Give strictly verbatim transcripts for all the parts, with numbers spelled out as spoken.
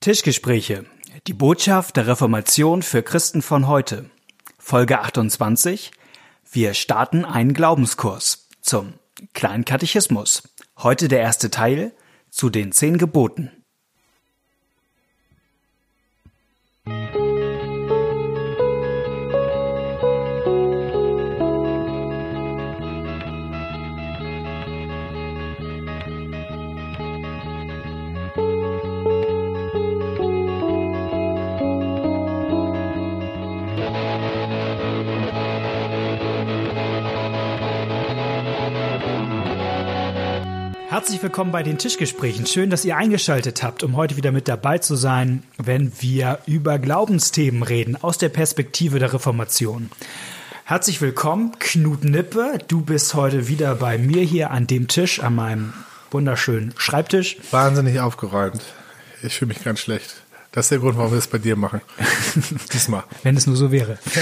Tischgespräche. Die Botschaft der Reformation für Christen von heute. Folge achtundzwanzig. Wir starten einen Glaubenskurs zum kleinen Katechismus. Heute der erste Teil zu den zehn Geboten. Herzlich willkommen bei den Tischgesprächen. Schön, dass ihr eingeschaltet habt, um heute wieder mit dabei zu sein, wenn wir über Glaubensthemen reden, aus der Perspektive der Reformation. Herzlich willkommen, Knut Nippe. Du bist heute wieder bei mir hier an dem Tisch, an meinem wunderschönen Schreibtisch. Wahnsinnig aufgeräumt. Ich fühle mich ganz schlecht. Das ist der Grund, warum wir es bei dir machen. Diesmal. Wenn es nur so wäre. Ja.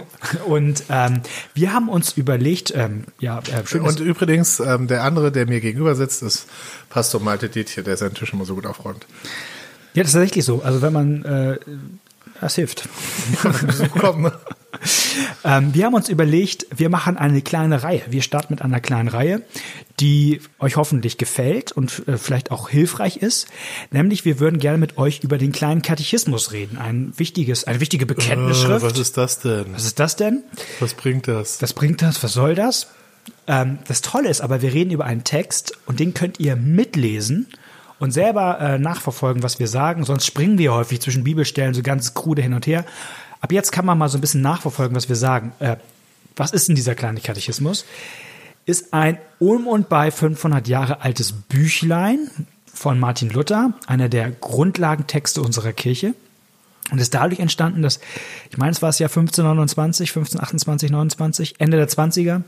Und ähm, wir haben uns überlegt, ähm, ja, äh, schön. Und übrigens, ähm, der andere, der mir gegenüber sitzt, ist Pastor Malte Dietje, der seinen Tisch immer so gut aufräumt. Ja, das ist tatsächlich so. Also wenn man, äh, das hilft. Ja, so kommen, ne? ähm, wir haben uns überlegt, wir machen eine kleine Reihe. Wir starten mit einer kleinen Reihe, die euch hoffentlich gefällt und äh, vielleicht auch hilfreich ist. Nämlich, wir würden gerne mit euch über den kleinen Katechismus reden. Ein wichtiges, eine wichtige Bekenntnisschrift. Äh, was ist das denn? Was ist das denn? Was bringt das? Was bringt das? Was soll das? Ähm, das Tolle ist aber, wir reden über einen Text und den könnt ihr mitlesen und selber äh, nachverfolgen, was wir sagen. Sonst springen wir häufig zwischen Bibelstellen so ganz krude hin und her. Ab jetzt kann man mal so ein bisschen nachverfolgen, was wir sagen. Äh, was ist denn dieser kleine Katechismus? Ist ein um und bei fünfhundert Jahre altes Büchlein von Martin Luther, einer der Grundlagentexte unserer Kirche. Und ist dadurch entstanden, dass, ich meine, es war das Jahr fünfzehnhundertneunundzwanzig, fünfzehnhundertachtundzwanzig, neunundzwanzig, Ende der zwanziger.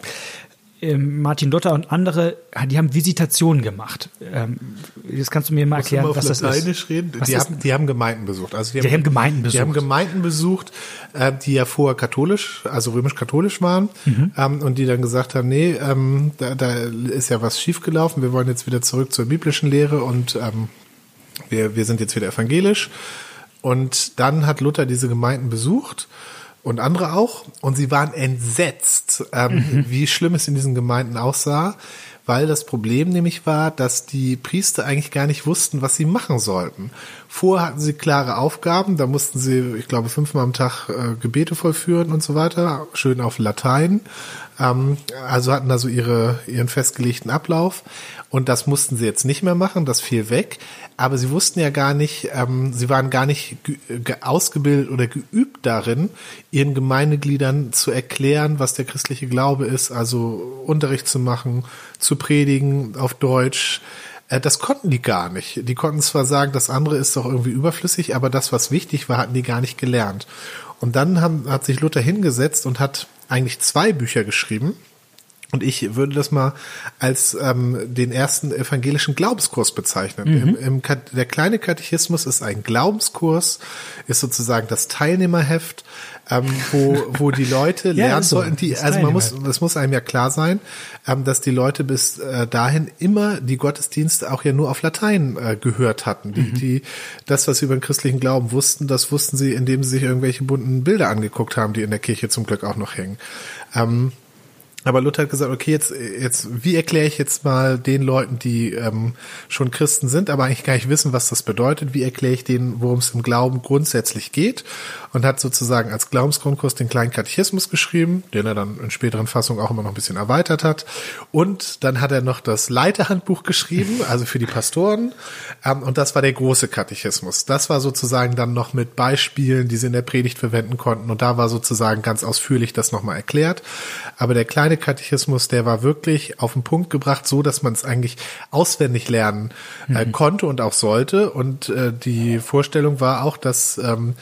Martin Luther und andere, die haben Visitationen gemacht. Jetzt kannst du mir mal erklären, was das ist. Reden? Die, haben, die haben Gemeinden besucht. Also die, die haben, haben Gemeinden besucht. Die haben Gemeinden besucht, die ja vorher katholisch, also römisch-katholisch waren, mhm. und die dann gesagt haben, nee, da, da ist ja was schiefgelaufen, wir wollen jetzt wieder zurück zur biblischen Lehre und wir, wir sind jetzt wieder evangelisch. Und dann hat Luther diese Gemeinden besucht. Und andere auch. Und sie waren entsetzt, ähm, mhm. wie schlimm es in diesen Gemeinden aussah, weil das Problem nämlich war, dass die Priester eigentlich gar nicht wussten, was sie machen sollten. Vorher hatten sie klare Aufgaben, da mussten sie, ich glaube, fünfmal am Tag äh, Gebete vollführen und so weiter, schön auf Latein. Ähm, also hatten da so ihre, ihren festgelegten Ablauf. Und das mussten sie jetzt nicht mehr machen, das fiel weg. Aber sie wussten ja gar nicht, ähm, sie waren gar nicht ge- ge- ausgebildet oder geübt darin, ihren Gemeindegliedern zu erklären, was der christliche Glaube ist, also Unterricht zu machen, zu predigen auf Deutsch. Äh, das konnten die gar nicht. Die konnten zwar sagen, das andere ist doch irgendwie überflüssig, aber das, was wichtig war, hatten die gar nicht gelernt. Und dann haben, hat sich Luther hingesetzt und hat eigentlich zwei Bücher geschrieben. Und ich würde das mal als ähm, den ersten evangelischen Glaubenskurs bezeichnen. Mhm. Im, im, der kleine Katechismus ist ein Glaubenskurs, ist sozusagen das Teilnehmerheft, ähm, wo wo die Leute ja, lernen so, sollten. Die, also man muss, das muss einem ja klar sein, ähm, dass die Leute bis äh, dahin immer die Gottesdienste auch ja nur auf Latein äh, gehört hatten. Die, mhm. die das, was sie über den christlichen Glauben wussten, das wussten sie, indem sie sich irgendwelche bunten Bilder angeguckt haben, die in der Kirche zum Glück auch noch hängen. Ähm, Aber Luther hat gesagt, okay, jetzt, jetzt, wie erkläre ich jetzt mal den Leuten, die ähm, schon Christen sind, aber eigentlich gar nicht wissen, was das bedeutet, wie erkläre ich denen, worum es im Glauben grundsätzlich geht, und hat sozusagen als Glaubensgrundkurs den kleinen Katechismus geschrieben, den er dann in späteren Fassungen auch immer noch ein bisschen erweitert hat, und dann hat er noch das Leiterhandbuch geschrieben, also für die Pastoren, ähm, und das war der große Katechismus. Das war sozusagen dann noch mit Beispielen, die sie in der Predigt verwenden konnten, und da war sozusagen ganz ausführlich das nochmal erklärt, aber der kleine Katechismus, der war wirklich auf den Punkt gebracht, so dass man es eigentlich auswendig lernen äh, mhm. konnte und auch sollte. Und äh, die Vorstellung war auch, dass ähm,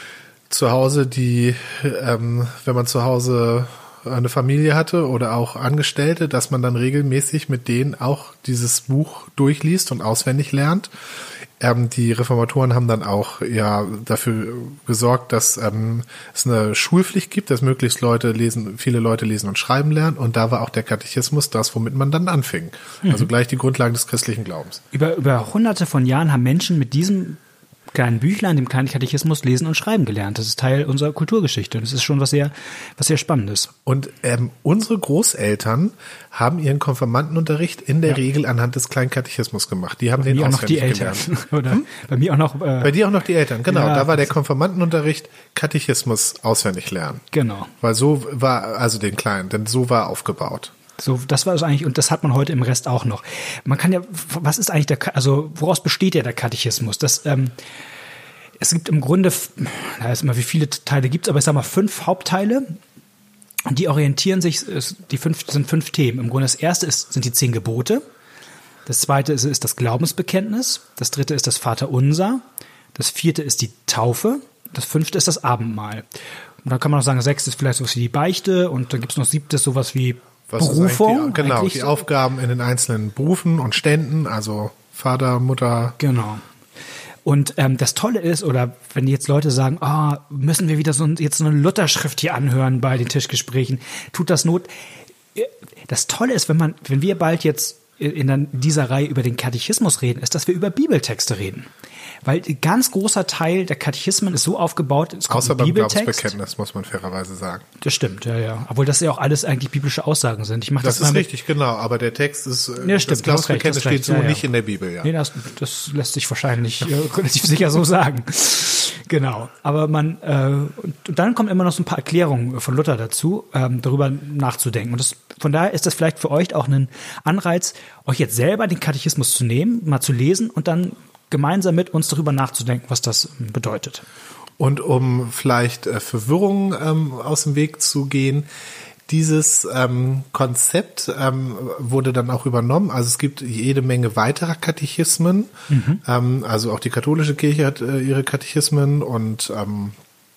zu Hause die, ähm, wenn man zu Hause eine Familie hatte oder auch Angestellte, dass man dann regelmäßig mit denen auch dieses Buch durchliest und auswendig lernt. Ähm, die Reformatoren haben dann auch ja dafür gesorgt, dass ähm, es eine Schulpflicht gibt, dass möglichst Leute lesen, viele Leute lesen und schreiben lernen. Und da war auch der Katechismus das, womit man dann anfing. Mhm. Also gleich die Grundlagen des christlichen Glaubens. Über, über hunderte von Jahren haben Menschen mit diesem kleinen Büchlein, dem kleinen Katechismus, lesen und schreiben gelernt. Das ist Teil unserer Kulturgeschichte. Das ist schon was sehr, was sehr Spannendes. Und ähm, unsere Großeltern haben ihren Konfirmandenunterricht in der ja. Regel anhand des kleinen Katechismus gemacht. Die haben bei den mir auch noch die auswendig Eltern. gelernt. Oder hm? Bei mir auch noch. Äh, bei dir auch noch die Eltern, genau. Ja, da war der Konfirmandenunterricht Katechismus auswendig lernen. Genau. Weil so war, also den kleinen, denn so war aufgebaut. So, das war es eigentlich, und das hat man heute im Rest auch noch. Man kann ja, was ist eigentlich der, also woraus besteht ja der Katechismus? Das, ähm, es gibt im Grunde, da ist immer, wie viele Teile gibt es, aber ich sag mal fünf Hauptteile. Die orientieren sich, die fünf sind fünf Themen. Im Grunde das erste ist, sind die zehn Gebote. Das zweite ist, ist das Glaubensbekenntnis. Das dritte ist das Vaterunser. Das vierte ist die Taufe. Das fünfte ist das Abendmahl. Und dann kann man noch sagen, sechstes ist vielleicht sowas wie die Beichte, und dann gibt es noch siebtes sowas wie Was Berufung. Die, genau, eigentlich die so. Aufgaben in den einzelnen Berufen und Ständen, also Vater, Mutter. Genau. Und ähm, das Tolle ist, oder wenn jetzt Leute sagen, ah, oh, müssen wir wieder so ein, jetzt so eine Lutherschrift hier anhören bei den Tischgesprächen, tut das Not. Das Tolle ist, wenn man, wenn wir bald jetzt in dieser Reihe über den Katechismus reden, ist, dass wir über Bibeltexte reden. Weil ein ganz großer Teil der Katechismen ist so aufgebaut, es kommt außer ein beim Bibeltext. Glaubensbekenntnis, muss man fairerweise sagen. Das stimmt, ja, ja. Obwohl das ja auch alles eigentlich biblische Aussagen sind. Ich mach das das ist mal richtig, genau. Aber der Text ist, ja, stimmt, das Glaubensbekenntnis steht so ja, ja. nicht in der Bibel, ja. Nee, das, das lässt sich wahrscheinlich äh, relativ sicher so sagen. Genau. Aber man, äh, und dann kommen immer noch so ein paar Erklärungen von Luther dazu, ähm, darüber nachzudenken. Und das, von daher ist das vielleicht für euch auch ein Anreiz, euch jetzt selber den Katechismus zu nehmen, mal zu lesen und dann gemeinsam mit uns darüber nachzudenken, was das bedeutet. Und um vielleicht äh, Verwirrung ähm, aus dem Weg zu gehen, dieses ähm, Konzept ähm, wurde dann auch übernommen. Also es gibt jede Menge weiterer Katechismen. Mhm. Ähm, also auch die katholische Kirche hat äh, ihre Katechismen, und ähm,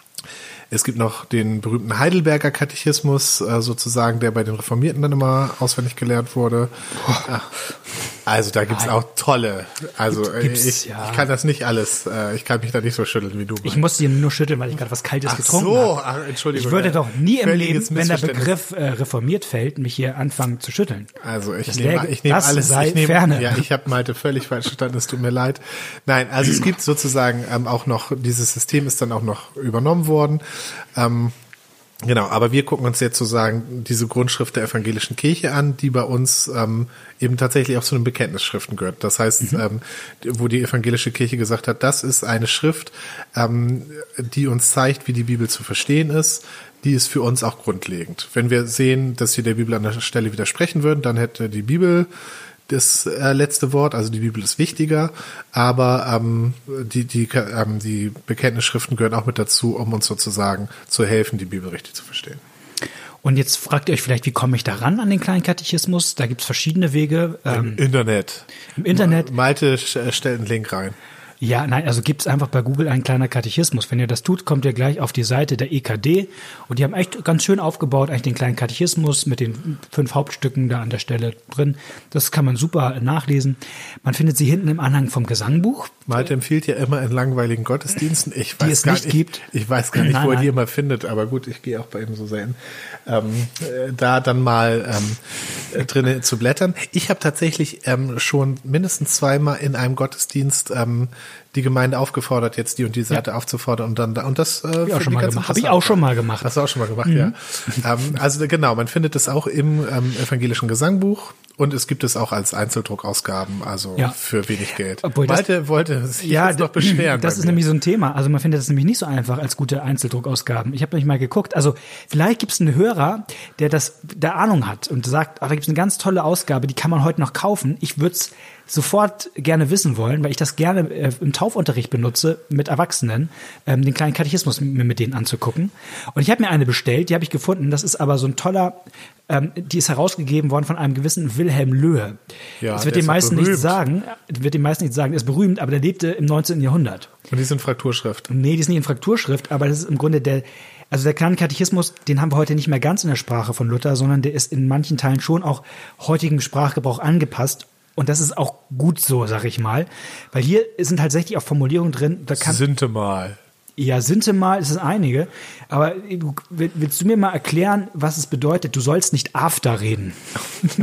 es gibt noch den berühmten Heidelberger Katechismus, äh, sozusagen, der bei den Reformierten dann immer auswendig gelernt wurde. Boah. Also da gibt's auch tolle, also Gibt's, ich, ja. ich kann das nicht alles, äh, ich kann mich da nicht so schütteln wie du. Ich muss dir nur schütteln, weil ich gerade was Kaltes Ach getrunken so, habe. ach, Entschuldigung. Ich würde doch nie im Leben, wenn der Missverständnis. Begriff äh, reformiert fällt, mich hier anfangen zu schütteln. Also ich Das nehme, läge- ich nehme das alles, sei ich nehme, ferne. ja, ich habe Malte völlig falsch verstanden, es tut mir leid. Nein, also es gibt sozusagen ähm, auch noch, dieses System ist dann auch noch übernommen worden. Ähm, Genau, aber wir gucken uns jetzt sozusagen diese Grundschrift der evangelischen Kirche an, die bei uns ähm, eben tatsächlich auch zu den Bekenntnisschriften gehört. Das heißt, mhm. ähm, wo die evangelische Kirche gesagt hat, das ist eine Schrift, ähm, die uns zeigt, wie die Bibel zu verstehen ist. Die ist für uns auch grundlegend. Wenn wir sehen, dass sie der Bibel an der Stelle widersprechen würden, dann hätte die Bibel das äh, letzte Wort, also die Bibel ist wichtiger, aber ähm, die, die, ähm, die Bekenntnisschriften gehören auch mit dazu, um uns sozusagen zu helfen, die Bibel richtig zu verstehen. Und jetzt fragt ihr euch vielleicht, wie komme ich da ran an den kleinen Katechismus? Da gibt es verschiedene Wege. Im ähm, Internet. Im Internet. Malte stellt einen Link rein. Ja, nein, also gibt's einfach bei Google ein kleiner Katechismus. Wenn ihr das tut, kommt ihr gleich auf die Seite der E K D, und die haben echt ganz schön aufgebaut, eigentlich den kleinen Katechismus mit den fünf Hauptstücken da an der Stelle drin. Das kann man super nachlesen. Man findet sie hinten im Anhang vom Gesangbuch. Malte empfiehlt ja immer in langweiligen Gottesdiensten. Ich weiß die es gar nicht nicht, gibt. Ich weiß gar nicht, Nein, wo er nein. die immer findet, aber gut, ich gehe auch bei ihm so selten. Ähm, äh, da dann mal ähm, drinnen zu blättern. Ich habe tatsächlich ähm, schon mindestens zweimal in einem Gottesdienst ähm, die Gemeinde aufgefordert, jetzt die und die Seite Ja. aufzufordern, und dann und das äh, Hab ich auch finde schon mal ganz gemacht. Habe ich interessant. auch schon mal gemacht. Hast du auch schon mal gemacht, mhm. ja. ähm, also genau, man findet es auch im ähm, evangelischen Gesangbuch, und es gibt es auch als Einzeldruckausgaben, also Ja. für wenig Geld. Obwohl das- Malte wollte sich Ja, jetzt noch beschweren. das bei ist mir. nämlich so ein Thema. Also man findet das nämlich nicht so einfach als gute Einzeldruckausgaben. Ich habe nämlich mal geguckt. Also vielleicht gibt es einen Hörer, der das der Ahnung hat und sagt, ah, da gibt es eine ganz tolle Ausgabe, die kann man heute noch kaufen. Ich würde es sofort gerne wissen wollen, weil ich das gerne äh, im Taufunterricht benutze mit Erwachsenen, ähm, den kleinen Katechismus mir mit denen anzugucken. Und ich habe mir eine bestellt, die habe ich gefunden. Das ist aber so ein toller, ähm, die ist herausgegeben worden von einem gewissen Wilhelm Löhe. Ja, das wird der den ist doch meisten nicht berühmt. sagen, wird den meisten nicht sagen, der ist berühmt, aber der lebte im neunzehnten Jahrhundert. Und die sind Frakturschrift. Nee, die ist nicht in Frakturschrift, aber das ist im Grunde der, also der kleine Katechismus, den haben wir heute nicht mehr ganz in der Sprache von Luther, sondern der ist in manchen Teilen schon auch heutigem Sprachgebrauch angepasst. Und das ist auch gut so, sag ich mal. Weil hier sind halt tatsächlich auch Formulierungen drin, da kann, Sinte mal. ja, Sintemal ist es einige, aber du, willst du mir mal erklären, was es bedeutet? Du sollst nicht after reden.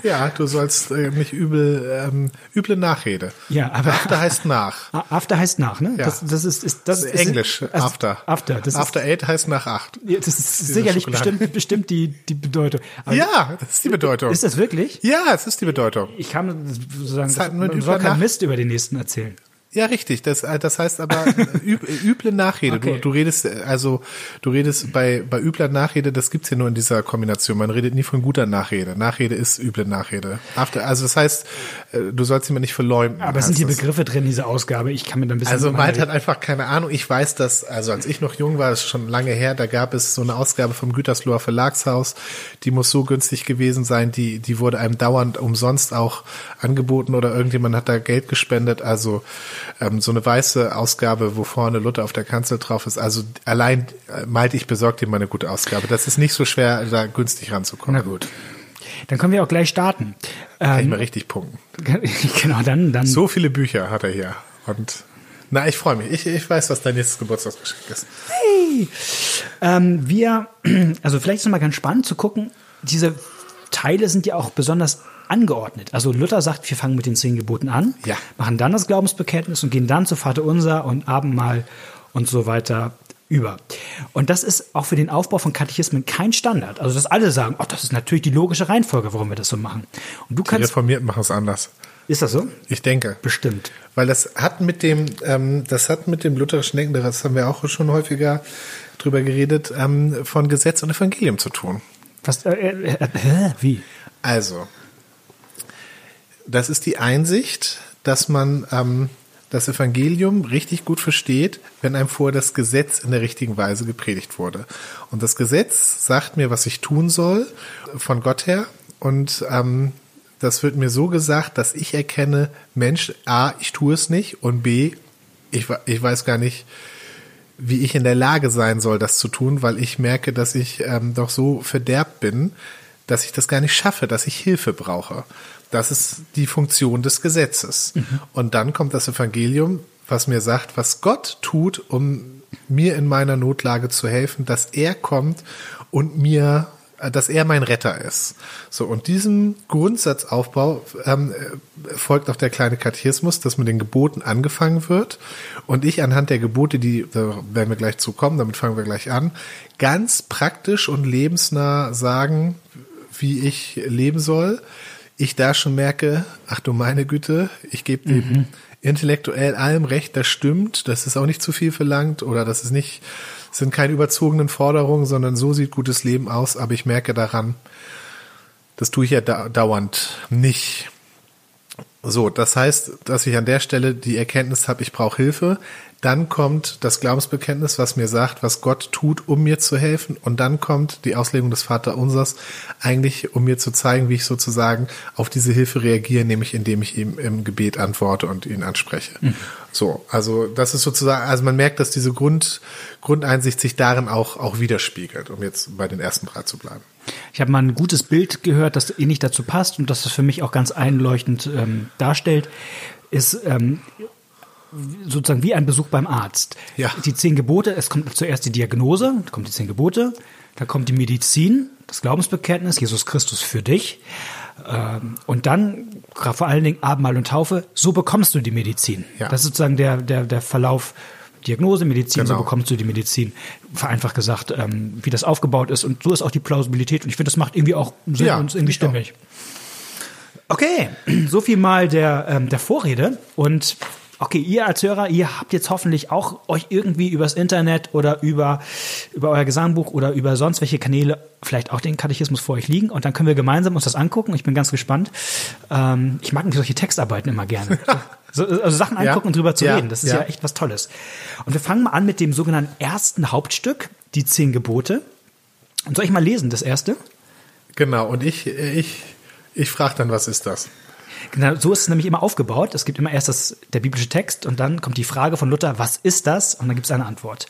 Ja, du sollst äh, nicht übel, ähm, üble Nachrede. Ja, aber After heißt nach. After heißt nach, ne? Ja. Das, das ist, ist das, Das ist Englisch, ist, also, after. After, das After ist, eight heißt nach acht. ja, das ist Diese sicherlich Schokolade. bestimmt, bestimmt die, die Bedeutung. Aber Ja, das ist die Bedeutung. ist das wirklich? Ja, es ist die Bedeutung. Ich kann sozusagen, Das hat das, mit man übler soll keinen Nach- Mist über den nächsten erzählen. Ja, richtig. Das, äh, das heißt aber üb, üble Nachrede. Okay. Du, du redest, äh, also du redest bei bei übler Nachrede, das gibt's ja nur in dieser Kombination. Man redet nie von guter Nachrede. Nachrede ist üble Nachrede. After, also das heißt, äh, du sollst jemand nicht verleumden. Aber sind die heißt das. Begriffe drin, diese Ausgabe? Ich kann mir da ein bisschen... Also Malte hat einfach keine Ahnung. Ich weiß, dass, also als ich noch jung war, das ist schon lange her, da gab es so eine Ausgabe vom Gütersloher Verlagshaus, die muss so günstig gewesen sein, die die wurde einem dauernd umsonst auch angeboten oder irgendjemand hat da Geld gespendet. Also ähm, so eine weiße Ausgabe, wo vorne Luther auf der Kanzel drauf ist. Also allein äh, Malte, ich besorge dir mal eine gute Ausgabe. Das ist nicht so schwer, da günstig ranzukommen. Na gut. Dann können wir auch gleich starten. Kann ich Ähm, mal richtig punkten. genau, dann... dann So viele Bücher hat er hier. Und na, ich freue mich. Ich, ich weiß, was dein nächstes Geburtstagsgeschenk ist. Hey. Ähm, wir, also vielleicht ist es mal ganz spannend zu gucken, diese Teile sind ja auch besonders angeordnet. Also Luther sagt, wir fangen mit den zehn Geboten an, Ja. machen dann das Glaubensbekenntnis und gehen dann zu Vaterunser und Abendmahl und so weiter über. Und das ist auch für den Aufbau von Katechismen kein Standard. Also dass alle sagen, oh, das ist natürlich die logische Reihenfolge, warum wir das so machen. Und du Die kannst, Reformierten machen es anders. ist das so? Ich denke. Bestimmt. Weil das hat mit dem, ähm, das hat mit dem lutherischen Denken, das haben wir auch schon häufiger drüber geredet, ähm, von Gesetz und Evangelium zu tun. Was, äh, äh, äh, hä? Wie? Also, das ist die Einsicht, dass man ähm, das Evangelium richtig gut versteht, wenn einem vorher das Gesetz in der richtigen Weise gepredigt wurde. Und das Gesetz sagt mir, was ich tun soll, von Gott her. Und ähm, das wird mir so gesagt, dass ich erkenne, Mensch, A, ich tue es nicht und B, ich, ich weiß gar nicht, wie ich in der Lage sein soll, das zu tun, weil ich merke, dass ich ähm, doch so verderbt bin, dass ich das gar nicht schaffe, dass ich Hilfe brauche. Das ist die Funktion des Gesetzes. Mhm. Und dann kommt das Evangelium, was mir sagt, was Gott tut, um mir in meiner Notlage zu helfen, dass er kommt und mir, dass er mein Retter ist. So, und diesem Grundsatzaufbau ähm, folgt auch der kleine Katechismus, dass mit den Geboten angefangen wird. Und ich anhand der Gebote, die, da werden wir gleich zukommen, damit fangen wir gleich an, ganz praktisch und lebensnah sagen, wie ich leben soll. Ich da schon merke, ach du meine Güte, ich gebe dem mhm. intellektuell allem recht, das stimmt, das ist auch nicht zu viel verlangt oder das ist nicht, sind keine überzogenen Forderungen, sondern so sieht gutes Leben aus, aber ich merke daran, das tue ich ja da, dauernd nicht. So, das heißt, dass ich an der Stelle die Erkenntnis habe, ich brauche Hilfe. Dann kommt das Glaubensbekenntnis, was mir sagt, was Gott tut, um mir zu helfen. Und dann kommt die Auslegung des Vaterunsers, eigentlich um mir zu zeigen, wie ich sozusagen auf diese Hilfe reagiere, nämlich indem ich ihm im Gebet antworte und ihn anspreche. Mhm. So, also das ist sozusagen, also man merkt, dass diese Grund, Grundeinsicht sich darin auch, auch widerspiegelt, um jetzt bei den ersten drei zu bleiben. Ich habe mal ein gutes Bild gehört, das ähnlich dazu passt und das das für mich auch ganz einleuchtend ähm, darstellt, ist ähm, sozusagen wie ein Besuch beim Arzt. Ja. Die zehn Gebote, es kommt zuerst die Diagnose, dann kommt die zehn Gebote, dann kommt die Medizin, das Glaubensbekenntnis, Jesus Christus für dich. Ähm, und dann, vor allen Dingen Abendmahl und Taufe, so bekommst du die Medizin. Ja. Das ist sozusagen der, der, der Verlauf. Diagnose, Medizin, genau. So bekommst du die Medizin. Vereinfacht gesagt, ähm, wie das aufgebaut ist. Und so ist auch die Plausibilität. Und ich finde, das macht irgendwie auch Sinn ja, und ist irgendwie stimmig. Okay, so viel mal der, ähm, der Vorrede. Und okay, ihr als Hörer, ihr habt jetzt hoffentlich auch euch irgendwie übers Internet oder über, über euer Gesangbuch oder über sonst welche Kanäle vielleicht auch den Katechismus vor euch liegen. Und dann können wir gemeinsam uns das angucken. Ich bin ganz gespannt. Ähm, ich mag solche Textarbeiten immer gerne. So, also Sachen angucken ja, und drüber zu ja, reden. Das ist ja. ja echt was Tolles. Und wir fangen mal an mit dem sogenannten ersten Hauptstück, die zehn Gebote. Und soll ich mal lesen, das erste? Genau, und ich, ich, ich frage dann, was ist das? Genau, so ist es nämlich immer aufgebaut. Es gibt immer erst das, der biblische Text und dann kommt die Frage von Luther, was ist das? Und dann gibt es eine Antwort.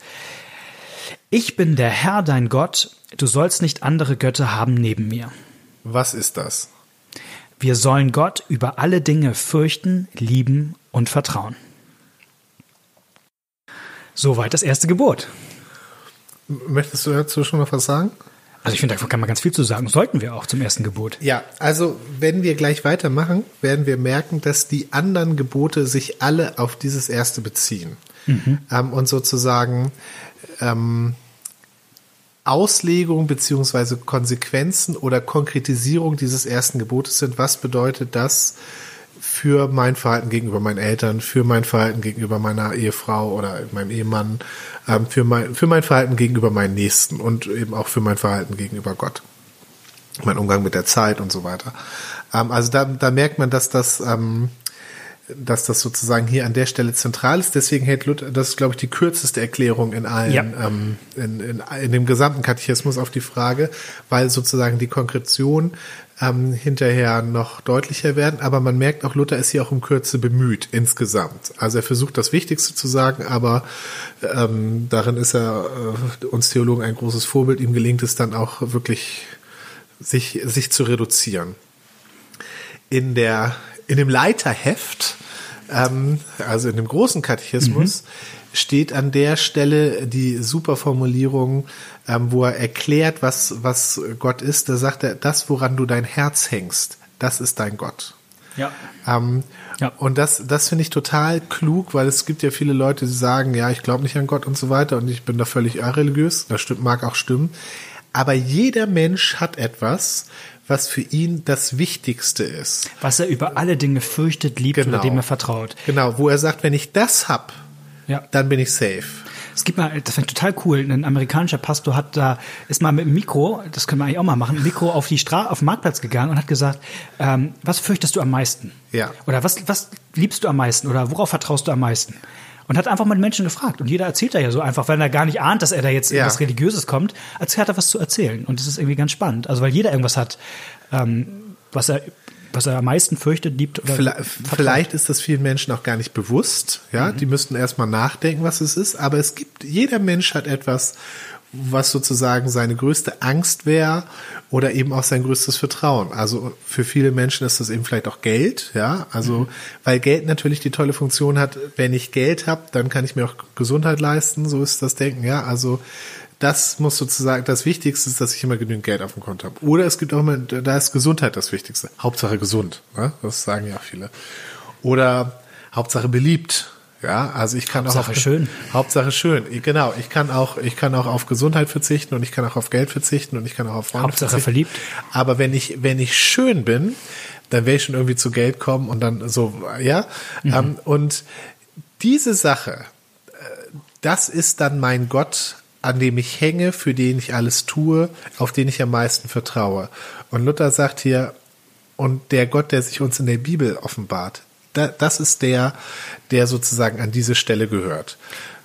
Ich bin der Herr, dein Gott, du sollst nicht andere Götter haben neben mir. Was ist das? Wir sollen Gott über alle Dinge fürchten, lieben und vertrauen. Soweit das erste Gebot. Möchtest du dazu schon noch was sagen? Also ich finde, da kann man ganz viel zu sagen. Sollten wir auch zum ersten Gebot. Ja, also wenn wir gleich weitermachen, werden wir merken, dass die anderen Gebote sich alle auf dieses erste beziehen. Mhm. Ähm, und sozusagen ähm, Auslegung beziehungsweise Konsequenzen oder Konkretisierung dieses ersten Gebotes sind. Was bedeutet das für mein Verhalten gegenüber meinen Eltern, für mein Verhalten gegenüber meiner Ehefrau oder meinem Ehemann, ähm, für mein, für mein Verhalten gegenüber meinen Nächsten und eben auch für mein Verhalten gegenüber Gott. Mein Umgang mit der Zeit und so weiter. Ähm, also da, da merkt man, dass das, ähm, dass das sozusagen hier an der Stelle zentral ist. Deswegen hält Luther, das ist, glaube ich, die kürzeste Erklärung in allen, ja. ähm, in, in, in dem gesamten Katechismus auf die Frage, weil sozusagen die Konkretion ähm, hinterher noch deutlicher werden. Aber man merkt auch, Luther ist hier auch um Kürze bemüht insgesamt. Also er versucht das Wichtigste zu sagen, aber ähm, darin ist er äh, uns Theologen ein großes Vorbild. Ihm gelingt es dann auch wirklich, sich, sich zu reduzieren. In der In dem Leiterheft, ähm, also in dem großen Katechismus, mhm. steht an der Stelle die super Formulierung, ähm, wo er erklärt, was, was Gott ist. Da sagt er, das, woran du dein Herz hängst, das ist dein Gott. Ja. Ähm, ja. Und das, das finde ich total klug, weil es gibt ja viele Leute, die sagen, ja, ich glaube nicht an Gott und so weiter und ich bin da völlig irreligiös. Das stimmt, mag auch stimmen. Aber jeder Mensch hat etwas, was für ihn das Wichtigste ist. Was er über alle Dinge fürchtet, liebt genau. oder dem er vertraut. Genau, wo er sagt, wenn ich das hab, ja. dann bin ich safe. Es gibt mal, das finde ich total cool, ein amerikanischer Pastor hat da, ist mal mit dem Mikro, das können wir eigentlich auch mal machen, Mikro auf die Straße, auf den Marktplatz gegangen und hat gesagt, ähm, was fürchtest du am meisten? Ja. Oder was, was liebst du am meisten? Oder worauf vertraust du am meisten? Und hat einfach mal den Menschen gefragt. Und jeder erzählt da ja so einfach, weil er gar nicht ahnt, dass er da jetzt ja. irgendwas Religiöses kommt, als hat er was zu erzählen. Und das ist irgendwie ganz spannend. Also weil jeder irgendwas hat, ähm, was er, was er am meisten fürchtet, liebt oder vielleicht, vielleicht ist das vielen Menschen auch gar nicht bewusst. Ja, mhm. Die müssten erstmal nachdenken, was es ist. Aber es gibt, jeder Mensch hat etwas, was sozusagen seine größte Angst wäre oder eben auch sein größtes Vertrauen. Also für viele Menschen ist das eben vielleicht auch Geld, ja, also mhm. weil Geld natürlich die tolle Funktion hat, wenn ich Geld habe, dann kann ich mir auch Gesundheit leisten, so ist das Denken, ja, also das muss sozusagen, das Wichtigste ist, dass ich immer genügend Geld auf dem Konto habe. Oder es gibt auch immer, da ist Gesundheit das Wichtigste. Hauptsache gesund, ne? Das sagen ja auch viele. Oder Hauptsache beliebt. Ja, also ich kann Hauptsache auch auf, schön. Hauptsache schön. Genau, ich kann auch ich kann auch auf Gesundheit verzichten und ich kann auch auf Geld verzichten und ich kann auch auf Freunde Hauptsache verzichten. verliebt. Aber wenn ich wenn ich schön bin, dann werde ich schon irgendwie zu Geld kommen und dann so, ja. Mhm. Ähm, und diese Sache, das ist dann mein Gott, an dem ich hänge, für den ich alles tue, auf den ich am meisten vertraue. Und Luther sagt hier, und der Gott, der sich uns in der Bibel offenbart, das ist der, der sozusagen an diese Stelle gehört.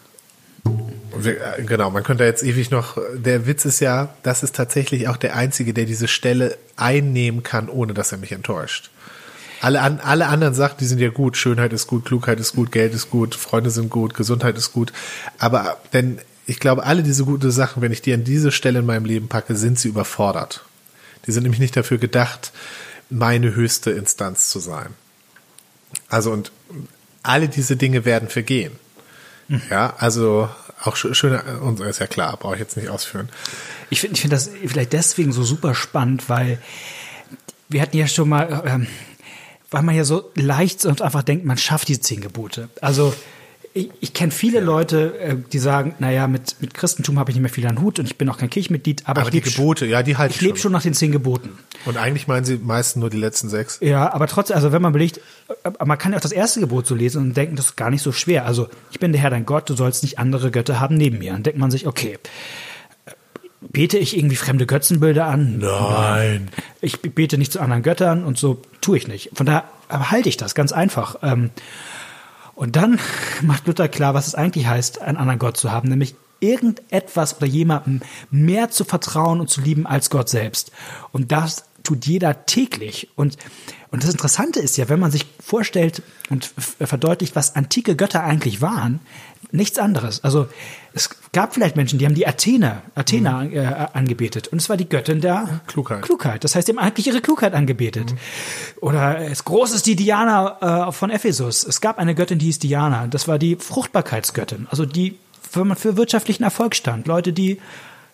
Genau, man könnte jetzt ewig noch, der Witz ist ja, das ist tatsächlich auch der Einzige, der diese Stelle einnehmen kann, ohne dass er mich enttäuscht. Alle, an, alle anderen Sachen, die sind ja gut, Schönheit ist gut, Klugheit ist gut, Geld ist gut, Freunde sind gut, Gesundheit ist gut, aber denn ich glaube, alle diese guten Sachen, wenn ich die an diese Stelle in meinem Leben packe, sind sie überfordert. Die sind nämlich nicht dafür gedacht, meine höchste Instanz zu sein. Also und alle diese Dinge werden vergehen. Mhm. Ja, also auch schöne, und ist ja klar, brauche ich jetzt nicht ausführen. Ich finde ich finde das vielleicht deswegen so super spannend, weil wir hatten ja schon mal, ähm, weil man ja so leicht und einfach denkt, man schafft die zehn Gebote. Also ich, ich kenne viele ja. Leute, die sagen, naja, mit, mit Christentum habe ich nicht mehr viel an Hut und ich bin auch kein Kirchenmitglied. Aber, aber ich die Gebote, ja, die halte ich. Ich lebe schon nach den zehn Geboten. Und eigentlich meinen sie meistens nur die letzten sechs. Ja, aber trotzdem, also wenn man belegt, man kann ja auch das erste Gebot so lesen und denken, das ist gar nicht so schwer. Also ich bin der Herr dein Gott, du sollst nicht andere Götter haben neben mir. Dann denkt man sich, okay, bete ich irgendwie fremde Götzenbilder an? Nein. Ich bete nicht zu anderen Göttern und so tue ich nicht. Von daher halte ich das ganz einfach. Und dann macht Luther klar, was es eigentlich heißt, einen anderen Gott zu haben, nämlich irgendetwas oder jemandem mehr zu vertrauen und zu lieben als Gott selbst. Und das tut jeder täglich. Und, und das Interessante ist ja, wenn man sich vorstellt und verdeutlicht, was antike Götter eigentlich waren, nichts anderes. Also es gab vielleicht Menschen, die haben die Athena, Athena mhm. äh, angebetet. Und es war die Göttin der Klugheit. Klugheit. Das heißt, die haben eigentlich ihre Klugheit angebetet. Mhm. Oder das Große ist die Diana äh, von Ephesus. Es gab eine Göttin, die hieß Diana. Das war die Fruchtbarkeitsgöttin. Also die, wenn man für wirtschaftlichen Erfolg stand. Leute, die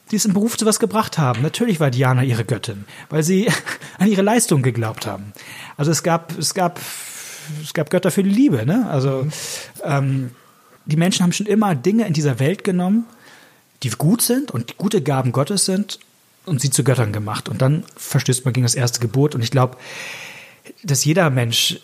die es im Beruf zu was gebracht haben. Natürlich war Diana ihre Göttin, weil sie an ihre Leistung geglaubt haben. Also es gab, es gab, es gab Götter für die Liebe, ne? Also mhm. ähm, die Menschen haben schon immer Dinge in dieser Welt genommen, die gut sind und gute Gaben Gottes sind und sie zu Göttern gemacht. Und dann verstößt man gegen das erste Gebot. Und ich glaube, dass jeder Mensch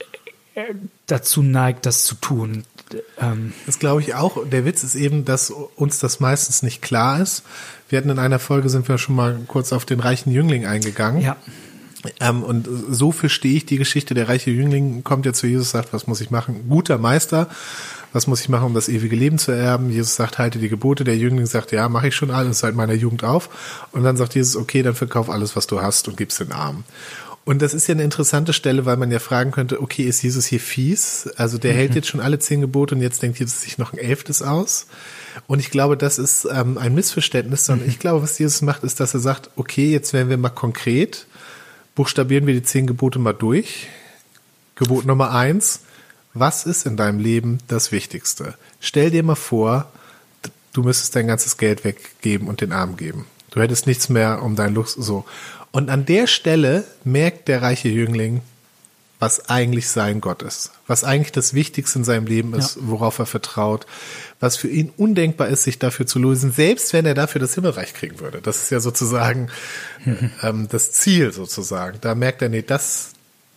dazu neigt, das zu tun. Ähm das glaube ich auch. Der Witz ist eben, dass uns das meistens nicht klar ist. Wir hatten in einer Folge, sind wir schon mal kurz auf den reichen Jüngling eingegangen. Ja. Ähm, und so verstehe ich die Geschichte. Der reiche Jüngling kommt ja zu Jesus, sagt, was muss ich machen? Guter Meister, was muss ich machen, um das ewige Leben zu erben? Jesus sagt, halte die Gebote. Der Jüngling sagt, ja, mache ich schon alles seit meiner Jugend auf. Und dann sagt Jesus, okay, dann verkauf alles, was du hast und gib's den Armen. Und das ist ja eine interessante Stelle, weil man ja fragen könnte, okay, ist Jesus hier fies? Also der mhm. hält jetzt schon alle zehn Gebote und jetzt denkt Jesus sich noch ein elftes aus. Und ich glaube, das ist ähm, ein Missverständnis, sondern mhm. ich glaube, was Jesus macht, ist, dass er sagt, okay, jetzt werden wir mal konkret, buchstabieren wir die zehn Gebote mal durch. Gebot Nummer eins, was ist in deinem Leben das Wichtigste? Stell dir mal vor, du müsstest dein ganzes Geld weggeben und den Armen geben. Du hättest nichts mehr um dein Luxus, so. Und an der Stelle merkt der reiche Jüngling, was eigentlich sein Gott ist, was eigentlich das Wichtigste in seinem Leben ist, ja. worauf er vertraut, was für ihn undenkbar ist, sich dafür zu lösen, selbst wenn er dafür das Himmelreich kriegen würde. Das ist ja sozusagen mhm. ähm, das Ziel sozusagen. Da merkt er, nee, das,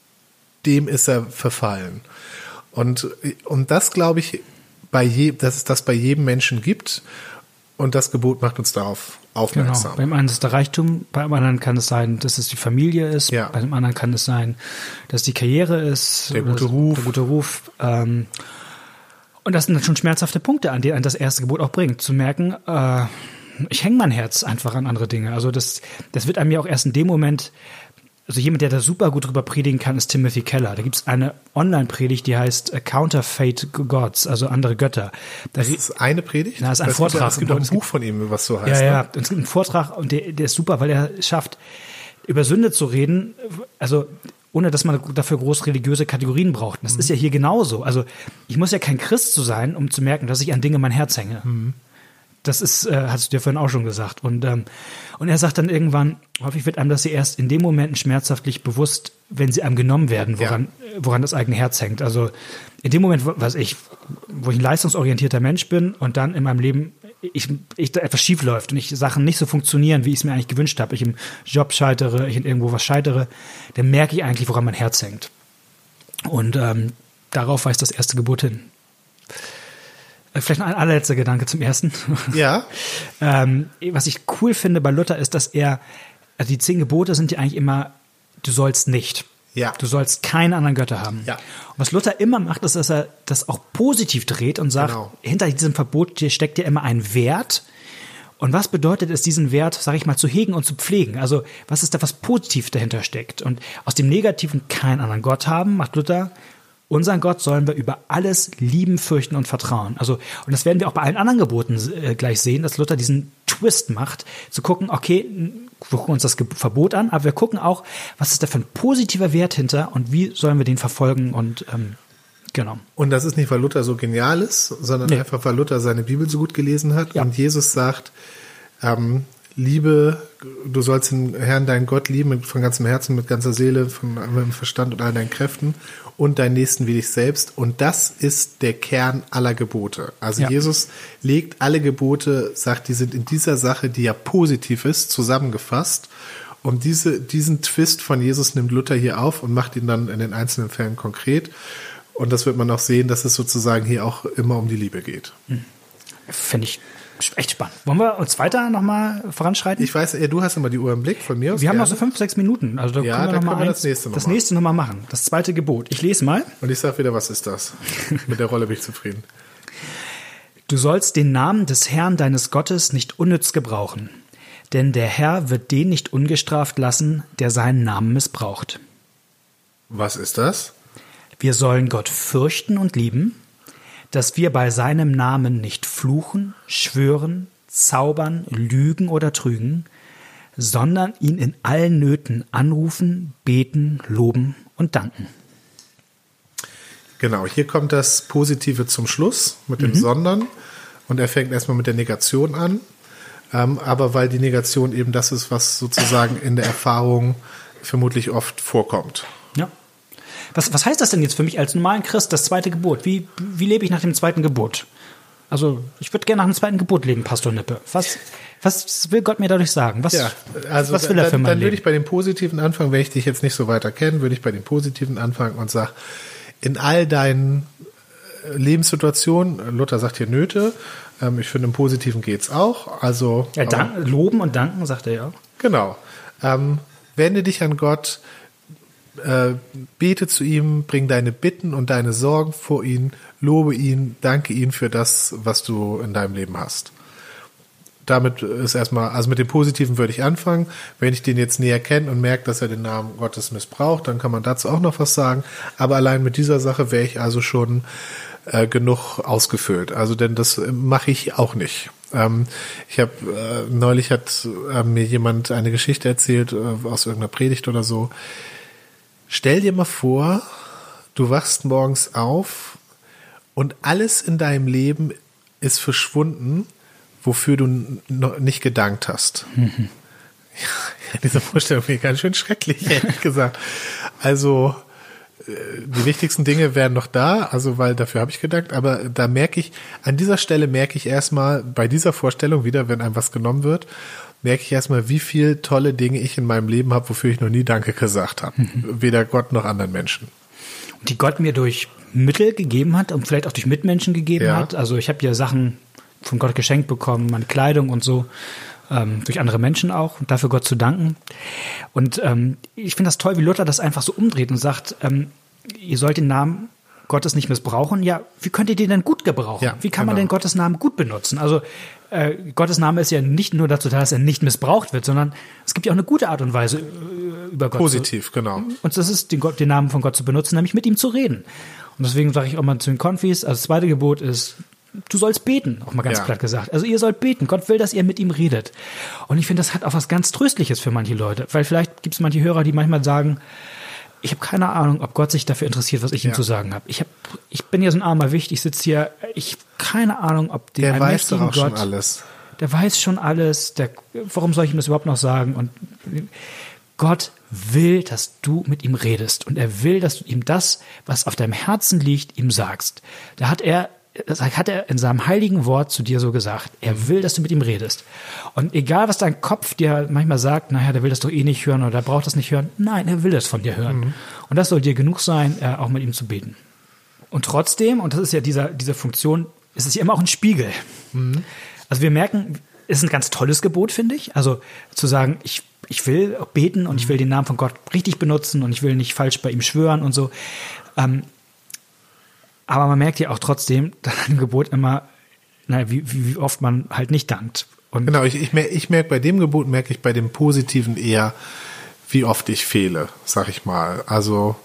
dem ist er verfallen. Und, und das glaube ich, bei je, dass es das bei jedem Menschen gibt. Und das Gebot macht uns darauf aufmerksam. Genau. Beim einen ist es der Reichtum, beim anderen kann es sein, dass es die Familie ist, ja. bei dem anderen kann es sein, dass die Karriere ist, der gute Ruf. Der gute Ruf. Ähm, und das sind dann schon schmerzhafte Punkte, an denen das erste Gebot auch bringt, zu merken, äh, ich hänge mein Herz einfach an andere Dinge. Also das, das wird einem ja auch erst in dem Moment, also jemand, der da super gut drüber predigen kann, ist Timothy Keller. Da gibt es eine Online-Predigt, die heißt Counterfeit Gods, also andere Götter. Da das ist eine Predigt? Na, das ist ein Vortrag. Ja, es gibt auch ein Buch von ihm, was so heißt. Ja, ja, und es gibt einen Vortrag und der, der ist super, weil er schafft, über Sünde zu reden, also ohne dass man dafür groß religiöse Kategorien braucht. Das mhm. ist ja hier genauso. Also ich muss ja kein Christ zu sein, um zu merken, dass ich an Dinge mein Herz hänge. Mhm. Das ist, äh, hast du dir vorhin auch schon gesagt. Und, ähm, und er sagt dann irgendwann, häufig wird einem das ja erst in dem Moment schmerzhaftlich bewusst, wenn sie einem genommen werden, woran, ja. woran das eigene Herz hängt. Also in dem Moment, was ich, wo ich ein leistungsorientierter Mensch bin und dann in meinem Leben ich, ich da etwas schief läuft und ich Sachen nicht so funktionieren, wie ich es mir eigentlich gewünscht habe, ich im Job scheitere, ich in irgendwo was scheitere, dann merke ich eigentlich, woran mein Herz hängt. Und ähm, darauf weist das erste Gebot hin. Vielleicht noch ein allerletzter Gedanke zum ersten. Ja. ähm, was ich cool finde bei Luther ist, dass er, also die zehn Gebote sind ja eigentlich immer, du sollst nicht. Ja. Du sollst keine anderen Götter haben. Ja. Und was Luther immer macht, ist, dass er das auch positiv dreht und sagt, genau. hinter diesem Verbot steckt ja immer ein Wert. Und was bedeutet es, diesen Wert, sage ich mal, zu hegen und zu pflegen? Also was ist da, was positiv dahinter steckt? Und aus dem Negativen keinen anderen Gott haben, macht Luther, unseren Gott sollen wir über alles lieben, fürchten und vertrauen. Also, und das werden wir auch bei allen anderen Geboten äh, gleich sehen, dass Luther diesen Twist macht, zu gucken, okay, wir gucken uns das Ge- Verbot an, aber wir gucken auch, was ist da für ein positiver Wert hinter und wie sollen wir den verfolgen und ähm, genau. Und das ist nicht, weil Luther so genial ist, sondern nee. einfach, weil Luther seine Bibel so gut gelesen hat. Ja. Und Jesus sagt, ähm, Liebe, du sollst den Herrn, deinen Gott lieben, von ganzem Herzen, mit ganzer Seele, von allem Verstand und all deinen Kräften und deinen Nächsten wie dich selbst. Und das ist der Kern aller Gebote. Also ja. Jesus legt alle Gebote, sagt, die sind in dieser Sache, die ja positiv ist, zusammengefasst. Und diese, diesen Twist von Jesus nimmt Luther hier auf und macht ihn dann in den einzelnen Fällen konkret. Und das wird man auch sehen, dass es sozusagen hier auch immer um die Liebe geht. Finde ich echt spannend. Wollen wir uns weiter nochmal voranschreiten? Ich weiß, du hast immer die Uhr im Blick, von mir aus. Wir gerne. haben noch so fünf, sechs Minuten. Also da ja, können wir, dann noch können mal wir eins, das nächste nochmal das nächste nochmal machen. Das zweite Gebot. Ich lese mal. Und ich sage wieder, was ist das? Mit der Rolle bin ich zufrieden. Du sollst den Namen des Herrn deines Gottes nicht unnütz gebrauchen, denn der Herr wird den nicht ungestraft lassen, der seinen Namen missbraucht. Was ist das? Wir sollen Gott fürchten und lieben, dass wir bei seinem Namen nicht fluchen, schwören, zaubern, lügen oder trügen, sondern ihn in allen Nöten anrufen, beten, loben und danken. Genau, hier kommt das Positive zum Schluss mit dem mhm. Sondern und er fängt erstmal mit der Negation an. ähm, aber weil die Negation eben das ist, was sozusagen in der Erfahrung vermutlich oft vorkommt. Ja. Was, was heißt das denn jetzt für mich als normalen Christ, das zweite Gebot? Wie, wie lebe ich nach dem zweiten Gebot? Also ich würde gerne nach dem zweiten Gebot leben, Pastor Nippe. Was, was will Gott mir dadurch sagen? Was, ja, also was will er dann, für mein dann Leben? würde ich bei dem Positiven anfangen, wenn ich dich jetzt nicht so weiter kenne, würde ich bei dem Positiven anfangen und sage, in all deinen Lebenssituationen, Luther sagt hier Nöte, ähm, ich finde im Positiven geht's auch. Also ja, dank, loben und danken, sagt er ja auch. Genau. Ähm, wende dich an Gott, äh, bete zu ihm, bring deine Bitten und deine Sorgen vor ihn, lobe ihn, danke ihn für das, was du in deinem Leben hast. Damit ist erstmal, also mit dem Positiven würde ich anfangen. Wenn ich den jetzt näher kenne und merke, dass er den Namen Gottes missbraucht, dann kann man dazu auch noch was sagen. Aber allein mit dieser Sache wäre ich also schon äh, genug ausgefüllt. Also denn das mache ich auch nicht. Ähm, ich habe äh, neulich hat äh, mir jemand eine Geschichte erzählt äh, aus irgendeiner Predigt oder so. Stell dir mal vor, du wachst morgens auf und alles in deinem Leben ist verschwunden, wofür du noch nicht gedankt hast. Mhm. Ja, diese Vorstellung finde ich ganz schön schrecklich, ehrlich gesagt. Also die wichtigsten Dinge wären noch da, also weil dafür habe ich gedankt, aber da merke ich, an dieser Stelle merke ich erstmal, bei dieser Vorstellung wieder, wenn einem was genommen wird, merke ich erstmal, wie viel tolle Dinge ich in meinem Leben habe, wofür ich noch nie Danke gesagt habe. Mhm. Weder Gott noch anderen Menschen. Und die Gott mir durch Mittel gegeben hat und vielleicht auch durch Mitmenschen gegeben ja. hat. Also ich habe ja Sachen von Gott geschenkt bekommen, meine Kleidung und so, ähm, durch andere Menschen auch, und dafür Gott zu danken. Und ähm, ich finde das toll, wie Luther das einfach so umdreht und sagt, ähm, ihr sollt den Namen Gottes nicht missbrauchen. Ja, wie könnt ihr den denn gut gebrauchen? Ja, wie kann genau. man denn Gottes Namen gut benutzen? Also äh, Gottes Name ist ja nicht nur dazu da, dass er nicht missbraucht wird, sondern es gibt ja auch eine gute Art und Weise, äh, über Gott Positiv, zu, genau. Und das ist, den, Gott, den Namen von Gott zu benutzen, nämlich mit ihm zu reden. Und deswegen sage ich auch mal zu den Konfis, also das zweite Gebot ist, du sollst beten, auch mal ganz ja. platt gesagt. Also ihr sollt beten. Gott will, dass ihr mit ihm redet. Und ich finde, das hat auch was ganz Tröstliches für manche Leute. Weil vielleicht gibt es manche Hörer, die manchmal sagen, ich habe keine Ahnung, ob Gott sich dafür interessiert, was ich ja. ihm zu sagen habe. Ich, hab, ich bin ja so ein armer Wicht, ich sitze hier, ich habe keine Ahnung, ob der Der weiß doch auch Gott, schon alles. Der weiß schon alles. Der, warum soll ich ihm das überhaupt noch sagen? Und Gott will, dass du mit ihm redest. Und er will, dass du ihm das, was auf deinem Herzen liegt, ihm sagst. Da hat er Das hat er in seinem heiligen Wort zu dir so gesagt. Er will, dass du mit ihm redest. Und egal, was dein Kopf dir manchmal sagt, naja, der will das doch eh nicht hören oder der braucht das nicht hören. Nein, er will das von dir hören. Mhm. Und das soll dir genug sein, auch mit ihm zu beten. Und trotzdem, und das ist ja dieser, diese Funktion, ist es ja immer auch ein Spiegel. Mhm. Also wir merken, es ist ein ganz tolles Gebot, finde ich. Also zu sagen, ich, ich will beten und mhm. ich will den Namen von Gott richtig benutzen und ich will nicht falsch bei ihm schwören und so. Ähm, Aber man merkt ja auch trotzdem, dass im Gebot immer, naja, wie, wie oft man halt nicht dankt. Und genau, ich, ich, merke, ich merke bei dem Gebot, merke ich bei dem Positiven eher, wie oft ich fehle, sag ich mal. Also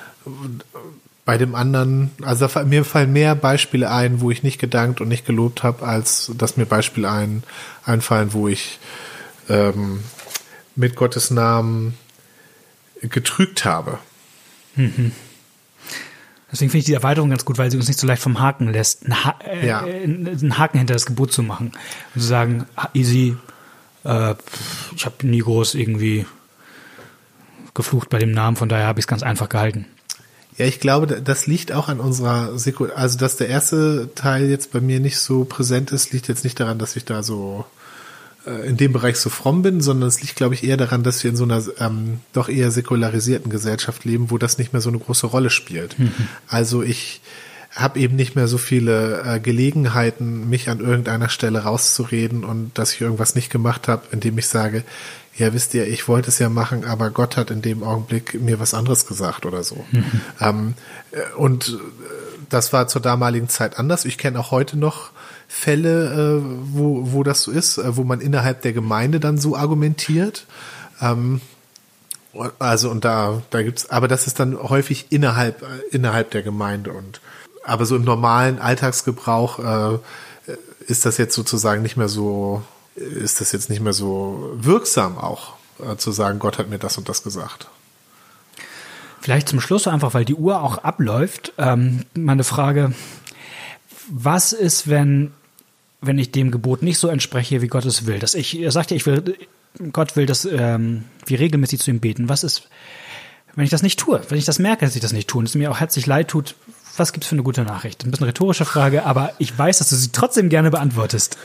bei dem anderen, also mir fallen mehr Beispiele ein, wo ich nicht gedankt und nicht gelobt habe, als dass mir Beispiele ein, einfallen, wo ich ähm, mit Gottes Namen getrügt habe. Mhm. Deswegen finde ich die Erweiterung ganz gut, weil sie uns nicht so leicht vom Haken lässt, einen, ha- äh, ja. einen Haken hinter das Gebot zu machen. Und zu sagen, easy, äh, ich habe nie groß irgendwie geflucht bei dem Namen, von daher habe ich es ganz einfach gehalten. Ja, ich glaube, das liegt auch an unserer Seku- also dass der erste Teil jetzt bei mir nicht so präsent ist, liegt jetzt nicht daran, dass ich da so äh, in dem Bereich so fromm bin, sondern es liegt, glaube ich, eher daran, dass wir in so einer ähm, doch eher säkularisierten Gesellschaft leben, wo das nicht mehr so eine große Rolle spielt. Mhm. Also ich habe eben nicht mehr so viele äh, Gelegenheiten, mich an irgendeiner Stelle rauszureden und dass ich irgendwas nicht gemacht habe, indem ich sage, ja, wisst ihr, ich wollte es ja machen, aber Gott hat in dem Augenblick mir was anderes gesagt oder so. Mhm. Ähm, und das war zur damaligen Zeit anders. Ich kenne auch heute noch Fälle, äh, wo, wo das so ist, äh, wo man innerhalb der Gemeinde dann so argumentiert. Ähm, also und da, da gibt's, aber das ist dann häufig innerhalb, äh, innerhalb der Gemeinde und aber so im normalen Alltagsgebrauch äh, ist das jetzt sozusagen nicht mehr so, ist das jetzt nicht mehr so wirksam auch, äh, zu sagen, Gott hat mir das und das gesagt. Vielleicht zum Schluss einfach, weil die Uhr auch abläuft, ähm, meine Frage, was ist, wenn, wenn ich dem Gebot nicht so entspreche, wie Gott es will? Dass ich, er sagt ja, ich will, Gott will, dass ähm, wir regelmäßig zu ihm beten. Was ist, wenn ich das nicht tue? Wenn ich das merke, dass ich das nicht tue und es mir auch herzlich leid tut, was gibt's für eine gute Nachricht? Ein bisschen rhetorische Frage, aber ich weiß, dass du sie trotzdem gerne beantwortest.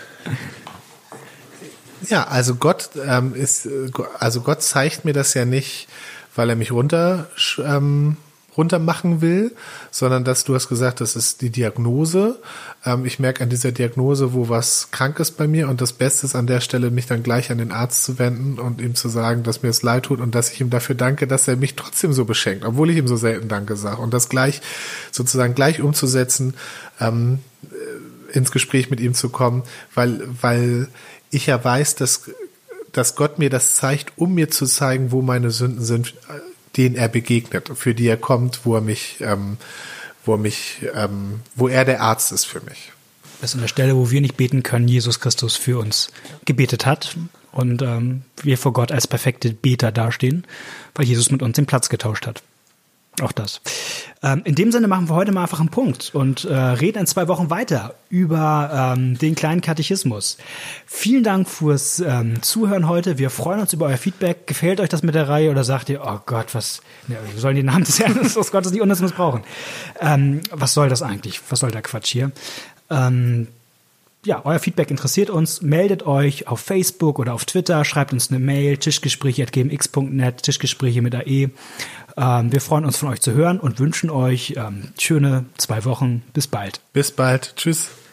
Ja, also Gott ähm, ist, also Gott zeigt mir das ja nicht, weil er mich runter ähm, runter machen will, sondern dass du hast gesagt, das ist die Diagnose. Ähm, ich merke an dieser Diagnose, wo was krank ist bei mir und das Beste ist an der Stelle, mich dann gleich an den Arzt zu wenden und ihm zu sagen, dass mir es leid tut und dass ich ihm dafür danke, dass er mich trotzdem so beschenkt, obwohl ich ihm so selten Danke sage und das gleich sozusagen gleich umzusetzen, ähm, ins Gespräch mit ihm zu kommen, weil weil ich ja weiß, dass dass Gott mir das zeigt, um mir zu zeigen, wo meine Sünden sind, denen er begegnet, für die er kommt, wo er mich, ähm, wo er mich, ähm, wo er der Arzt ist für mich. Das ist an der Stelle, wo wir nicht beten können, Jesus Christus für uns gebetet hat und ähm, wir vor Gott als perfekte Beter dastehen, weil Jesus mit uns den Platz getauscht hat. Auch das. Ähm, in dem Sinne machen wir heute mal einfach einen Punkt und äh, reden in zwei Wochen weiter über ähm, den kleinen Katechismus. Vielen Dank fürs ähm, Zuhören heute. Wir freuen uns über euer Feedback. Gefällt euch das mit der Reihe oder sagt ihr, oh Gott, was, ne, wir sollen den Namen des Herrn des Gottes nicht unnütz missbrauchen? Ähm, was soll das eigentlich? Was soll der Quatsch hier? Ähm, Ja, euer Feedback interessiert uns. Meldet euch auf Facebook oder auf Twitter, schreibt uns eine Mail, tischgespräche at g m x punkt net, Tischgespräche mit A E. Ähm, wir freuen uns, von euch zu hören und wünschen euch ähm, schöne zwei Wochen. Bis bald. Bis bald. Tschüss.